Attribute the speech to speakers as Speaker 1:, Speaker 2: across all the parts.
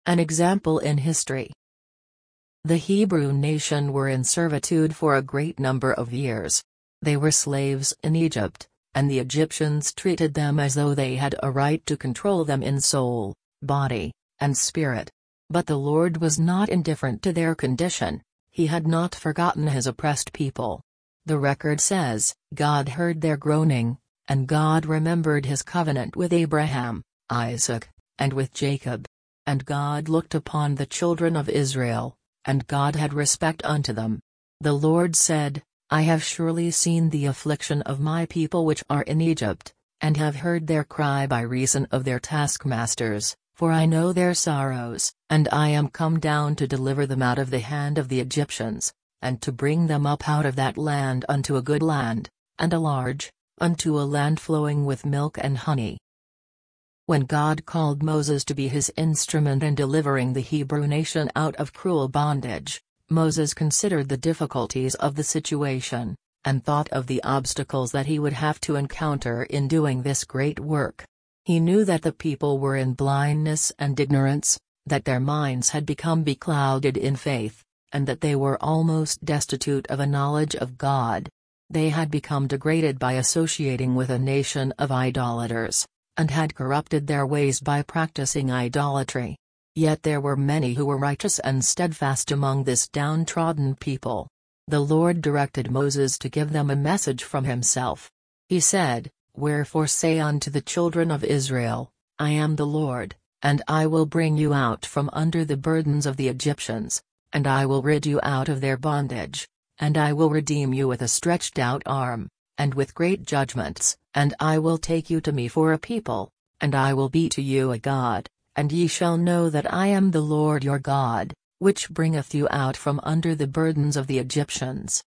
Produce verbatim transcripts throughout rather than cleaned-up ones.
Speaker 1: An example in history. The Hebrew nation were in servitude for a great number of years. They were slaves in Egypt, and the Egyptians treated them as though they had a right to control them in soul, body, and spirit. But the Lord was not indifferent to their condition. He had not forgotten his oppressed people. The record says, God heard their groaning, and God remembered his covenant with Abraham, Isaac, and with Jacob. And God looked upon the children of Israel, and God had respect unto them. The Lord said, I have surely seen the affliction of my people which are in Egypt, and have heard their cry by reason of their taskmasters, for I know their sorrows, and I am come down to deliver them out of the hand of the Egyptians, and to bring them up out of that land unto a good land, and a large, unto a land flowing with milk and honey. When God called Moses to be his instrument in delivering the Hebrew nation out of cruel bondage, Moses considered the difficulties of the situation, and thought of the obstacles that he would have to encounter in doing this great work. He knew that the people were in blindness and ignorance, that their minds had become beclouded in faith, and that they were almost destitute of a knowledge of God. They had become degraded by associating with a nation of idolaters, and had corrupted their ways by practicing idolatry. Yet there were many who were righteous and steadfast among this downtrodden people. The Lord directed Moses to give them a message from himself. He said, Wherefore say unto the children of Israel, I am the Lord, and I will bring you out from under the burdens of the Egyptians, and I will rid you out of their bondage, and I will redeem you with a stretched out arm, and with great judgments, and I will take you to me for a people, and I will be to you a God. And ye shall know that I am the Lord your God, which bringeth you out from under the burdens of the Egyptians.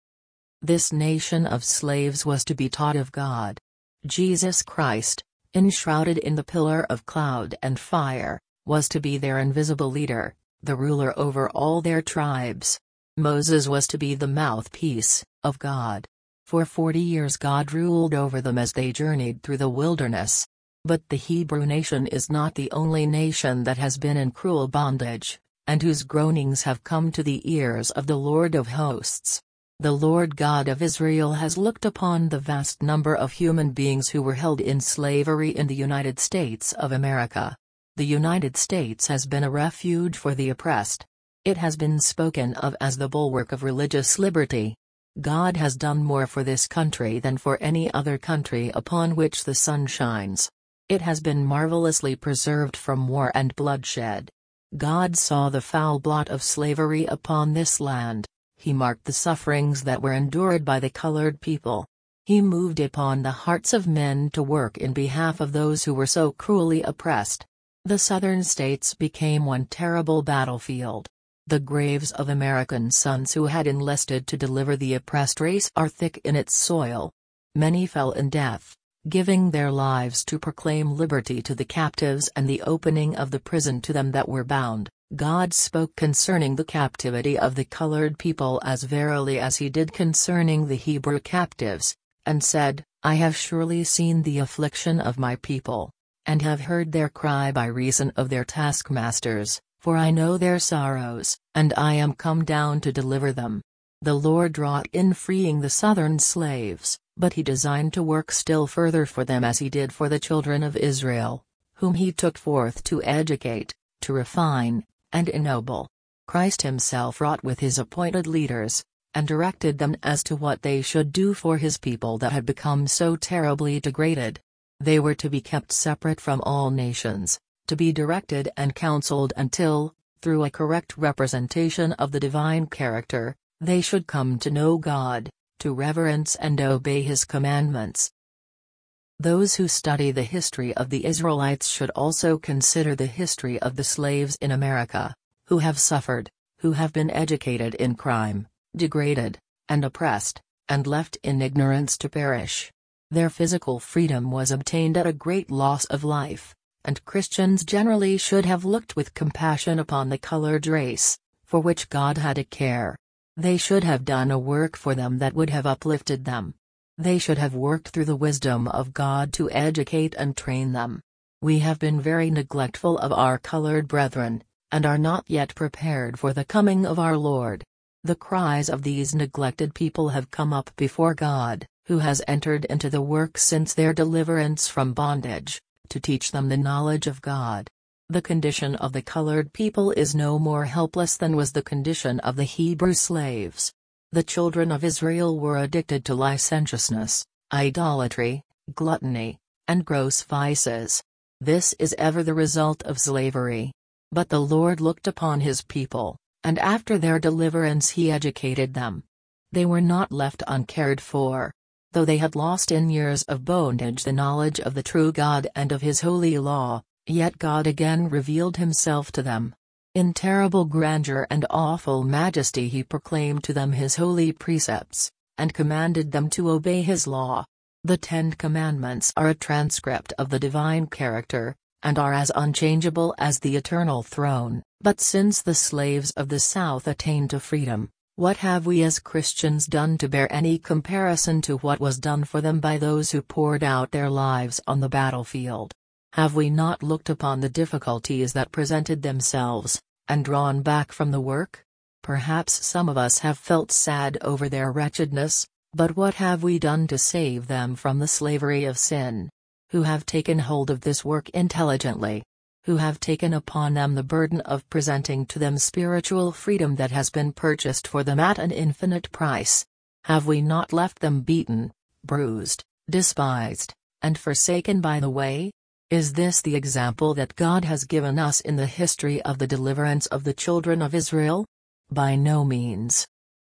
Speaker 1: This nation of slaves was to be taught of God. Jesus Christ, enshrouded in the pillar of cloud and fire, was to be their invisible leader, the ruler over all their tribes. Moses was to be the mouthpiece of God. For forty years God ruled over them as they journeyed through the wilderness. But the Hebrew nation is not the only nation that has been in cruel bondage, and whose groanings have come to the ears of the Lord of hosts. The Lord God of Israel has looked upon the vast number of human beings who were held in slavery in the United States of America. The United States has been a refuge for the oppressed. It has been spoken of as the bulwark of religious liberty. God has done more for this country than for any other country upon which the sun shines. It has been marvelously preserved from war and bloodshed. God saw the foul blot of slavery upon this land. He marked the sufferings that were endured by the colored people. He moved upon the hearts of men to work in behalf of those who were so cruelly oppressed. The southern states became one terrible battlefield. The graves of American sons who had enlisted to deliver the oppressed race are thick in its soil. Many fell in death, giving their lives to proclaim liberty to the captives and the opening of the prison to them that were bound. God spoke concerning the captivity of the colored people as verily as he did concerning the Hebrew captives, and said, I have surely seen the affliction of my people, and have heard their cry by reason of their taskmasters, for I know their sorrows, and I am come down to deliver them. The Lord wrought in freeing the southern slaves, but he designed to work still further for them as he did for the children of Israel, whom he took forth to educate, to refine, and ennoble. Christ himself wrought with his appointed leaders, and directed them as to what they should do for his people that had become so terribly degraded. They were to be kept separate from all nations, to be directed and counseled until, through a correct representation of the divine character, they should come to know God, to reverence and obey his commandments. Those who study the history of the Israelites should also consider the history of the slaves in America, who have suffered, who have been educated in crime, degraded, and oppressed, and left in ignorance to perish. Their physical freedom was obtained at a great loss of life, and Christians generally should have looked with compassion upon the colored race, for which God had a care. They should have done a work for them that would have uplifted them. They should have worked through the wisdom of God to educate and train them. We have been very neglectful of our colored brethren, and are not yet prepared for the coming of our Lord. The cries of these neglected people have come up before God, who has entered into the work since their deliverance from bondage, to teach them the knowledge of God. The condition of the colored people is no more helpless than was the condition of the Hebrew slaves. The children of Israel were addicted to licentiousness, idolatry, gluttony, and gross vices. This is ever the result of slavery. But the Lord looked upon his people, and after their deliverance he educated them. They were not left uncared for. Though they had lost in years of bondage the knowledge of the true God and of his holy law, yet God again revealed himself to them. In terrible grandeur and awful majesty he proclaimed to them his holy precepts, and commanded them to obey his law. The Ten Commandments are a transcript of the divine character, and are as unchangeable as the eternal throne. But since the slaves of the South attained to freedom, what have we as Christians done to bear any comparison to what was done for them by those who poured out their lives on the battlefield? Have we not looked upon the difficulties that presented themselves, and drawn back from the work? Perhaps some of us have felt sad over their wretchedness, but what have we done to save them from the slavery of sin? Who have taken hold of this work intelligently? Who have taken upon them the burden of presenting to them spiritual freedom that has been purchased for them at an infinite price? Have we not left them beaten, bruised, despised, and forsaken by the way? Is this the example that God has given us in the history of the deliverance of the children of Israel? By no means.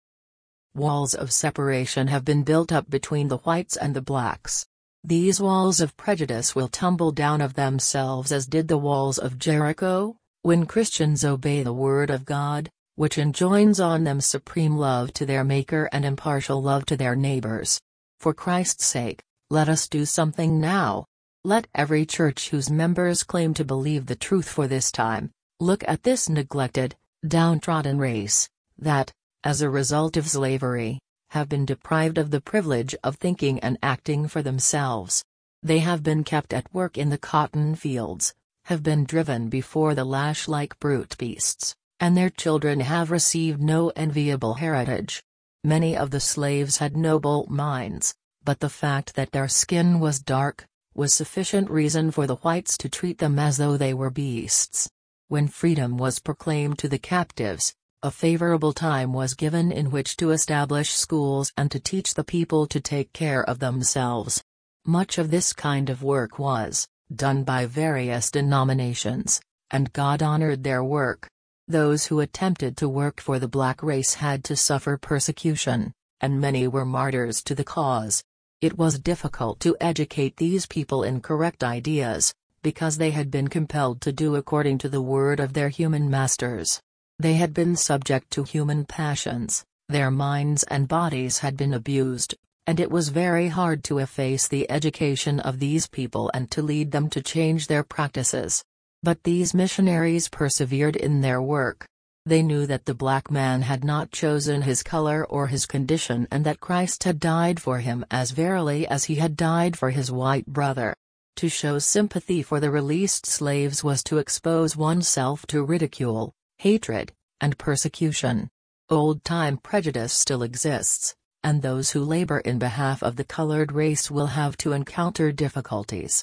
Speaker 1: Walls of separation have been built up between the whites and the blacks. These walls of prejudice will tumble down of themselves as did the walls of Jericho, when Christians obey the word of God, which enjoins on them supreme love to their Maker and impartial love to their neighbors. For Christ's sake, let us do something now. Let every church whose members claim to believe the truth for this time, look at this neglected, downtrodden race, that, as a result of slavery, have been deprived of the privilege of thinking and acting for themselves. They have been kept at work in the cotton fields, have been driven before the lash like brute beasts, and their children have received no enviable heritage. Many of the slaves had noble minds, but the fact that their skin was dark, was sufficient reason for the whites to treat them as though they were beasts. When freedom was proclaimed to the captives, a favorable time was given in which to establish schools and to teach the people to take care of themselves. Much of this kind of work was done by various denominations, and God honored their work. Those who attempted to work for the black race had to suffer persecution, and many were martyrs to the cause. It was difficult to educate these people in correct ideas, because they had been compelled to do according to the word of their human masters. They had been subject to human passions, their minds and bodies had been abused, and it was very hard to efface the education of these people and to lead them to change their practices. But these missionaries persevered in their work. They knew that the black man had not chosen his color or his condition and that Christ had died for him as verily as he had died for his white brother. To show sympathy for the released slaves was to expose oneself to ridicule, hatred, and persecution. Old-time prejudice still exists, and those who labor in behalf of the colored race will have to encounter difficulties.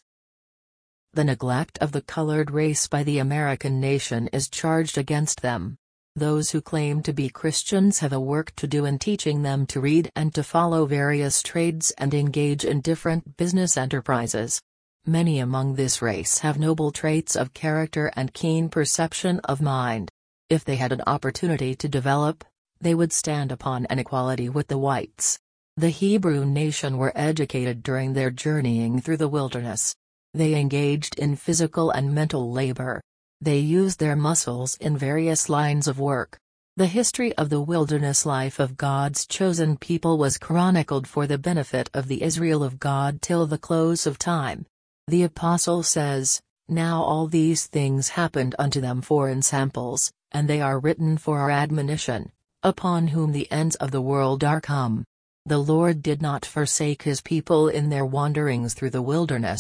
Speaker 1: The neglect of the colored race by the American nation is charged against them. Those who claim to be Christians have a work to do in teaching them to read and to follow various trades and engage in different business enterprises. Many among this race have noble traits of character and keen perception of mind. If they had an opportunity to develop, they would stand upon an equality with the whites. The Hebrew nation were educated during their journeying through the wilderness. They engaged in physical and mental labor. They used their muscles in various lines of work. The history of the wilderness life of God's chosen people was chronicled for the benefit of the Israel of God till the close of time. The apostle says, "Now all these things happened unto them for ensamples, and they are written for our admonition, upon whom the ends of the world are come." The Lord did not forsake his people in their wanderings through the wilderness,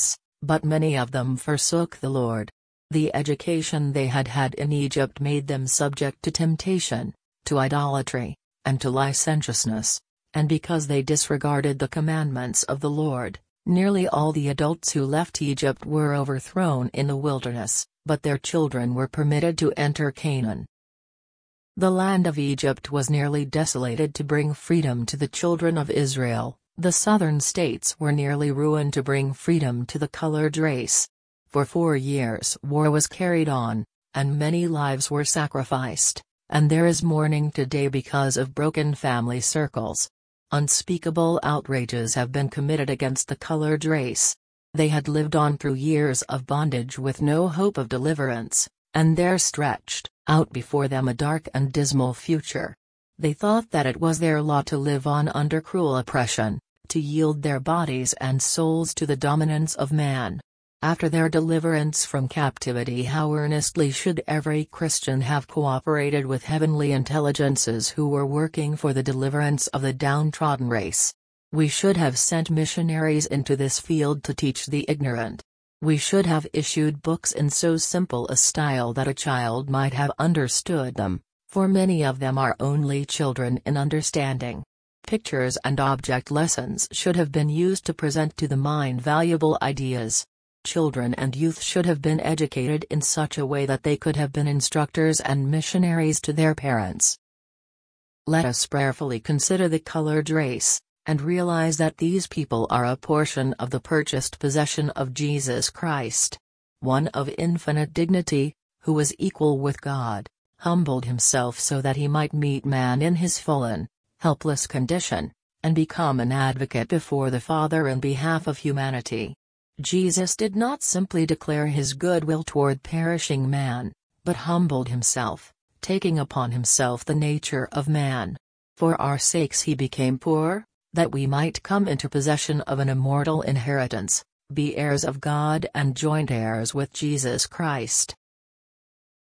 Speaker 1: But many of them forsook the Lord. The education they had had in Egypt made them subject to temptation, to idolatry, and to licentiousness, and because they disregarded the commandments of the Lord, nearly all the adults who left Egypt were overthrown in the wilderness, but their children were permitted to enter Canaan. The land of Egypt was nearly desolated to bring freedom to the children of Israel. The southern states were nearly ruined to bring freedom to the colored race. For four years war was carried on, and many lives were sacrificed, and there is mourning today because of broken family circles. Unspeakable outrages have been committed against the colored race. They had lived on through years of bondage with no hope of deliverance, and there stretched out before them a dark and dismal future. They thought that it was their lot to live on under cruel oppression, to yield their bodies and souls to the dominance of man. After their deliverance from captivity, how earnestly should every Christian have cooperated with heavenly intelligences who were working for the deliverance of the downtrodden race. We should have sent missionaries into this field to teach the ignorant. We should have issued books in so simple a style that a child might have understood them, for many of them are only children in understanding. Pictures and object lessons should have been used to present to the mind valuable ideas. Children and youth should have been educated in such a way that they could have been instructors and missionaries to their parents. Let us prayerfully consider the colored race, and realize that these people are a portion of the purchased possession of Jesus Christ. One of infinite dignity, who was equal with God, humbled himself so that he might meet man in his fallen, helpless condition, and become an advocate before the Father in behalf of humanity. Jesus did not simply declare his goodwill toward perishing man, but humbled himself, taking upon himself the nature of man. For our sakes he became poor, that we might come into possession of an immortal inheritance, be heirs of God and joint heirs with Jesus Christ.